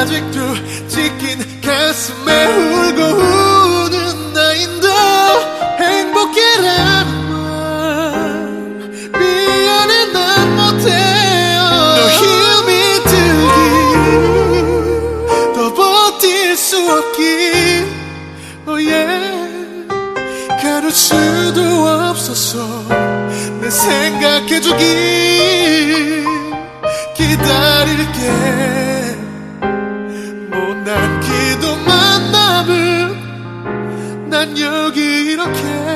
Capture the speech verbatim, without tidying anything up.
아직도 찢긴 가슴에 울고 우는 나인데 행복해라는 말 미안해 난 못해요. 너 힘이 들기 더 버틸 수 없기 oh yeah. 가둘 수도 없어서 내 생각해주길 기다릴게. 못난 기도만 남은 난 여기 이렇게